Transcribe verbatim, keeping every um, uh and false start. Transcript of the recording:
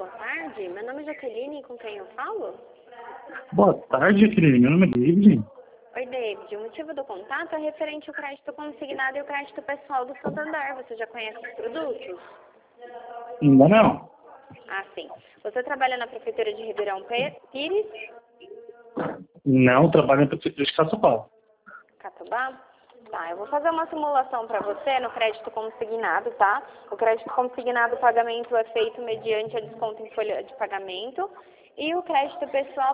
boa tarde. Meu nome é Jaqueline, com quem eu falo? Boa tarde, Jaqueline. Meu nome é David. Oi, David. O motivo do contato é referente ao crédito consignado e o crédito pessoal do Santander. Você já conhece os produtos? Ainda não. Ah, sim. Você trabalha na Prefeitura de Ribeirão Pe- Pires? Não, trabalho na Prefeitura de Caçapava. Catubá? Tá, eu vou fazer uma simulação para você no crédito consignado, tá? O crédito consignado, o pagamento é feito mediante a desconto em folha de pagamento. E o crédito pessoal